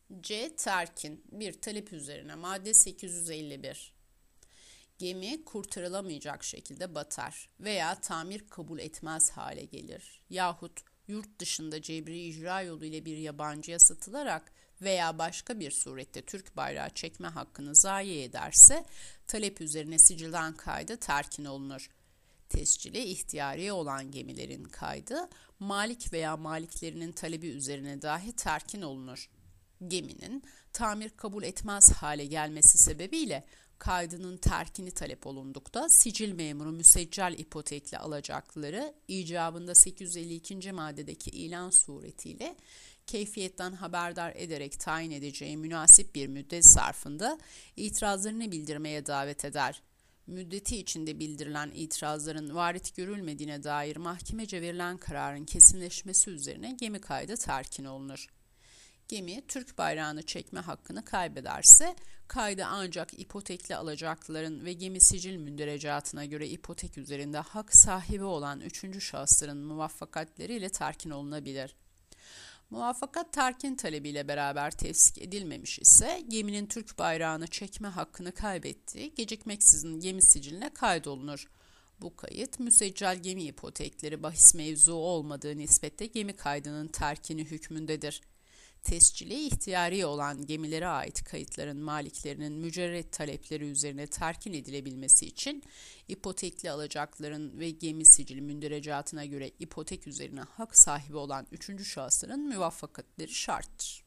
C. Terkin bir talep üzerine madde 851. Gemi kurtarılamayacak şekilde batar veya tamir kabul etmez hale gelir yahut yurt dışında cebri icra yoluyla bir yabancıya satılarak veya başka bir surette Türk bayrağı çekme hakkını zayi ederse talep üzerine sicilden kaydı terkin olunur. Tescili ihtiyari olan gemilerin kaydı malik veya maliklerinin talebi üzerine dahi terkin olunur. Geminin tamir kabul etmez hale gelmesi sebebiyle kaydının terkini talep olundukta sicil memuru müseccel ipotekli alacakları icabında 852. maddedeki ilan suretiyle keyfiyetten haberdar ederek tayin edeceği münasip bir müddet zarfında itirazlarını bildirmeye davet eder. Müddeti içinde bildirilen itirazların varit görülmediğine dair mahkemece verilen kararın kesinleşmesi üzerine gemi kaydı terkin olunur. Gemi Türk bayrağını çekme hakkını kaybederse kaydı ancak ipotekli alacaklıların ve gemi sicil münderecatına göre ipotek üzerinde hak sahibi olan üçüncü şahısların muvaffakatleriyle terkin olunabilir. Muvaffakat terkin talebiyle beraber tefsik edilmemiş ise geminin Türk bayrağını çekme hakkını kaybettiği gecikmeksizin gemi siciline kaydolunur. Bu kayıt müseccel gemi ipotekleri bahis mevzu olmadığı nispette gemi kaydının terkini hükmündedir. Tescili ihtiyari olan gemilere ait kayıtların maliklerinin mücerret talepleri üzerine terkin edilebilmesi için ipotekli alacakların ve gemi sicili münderecatına göre ipotek üzerine hak sahibi olan üçüncü şahısların muvaffakatleri şarttır.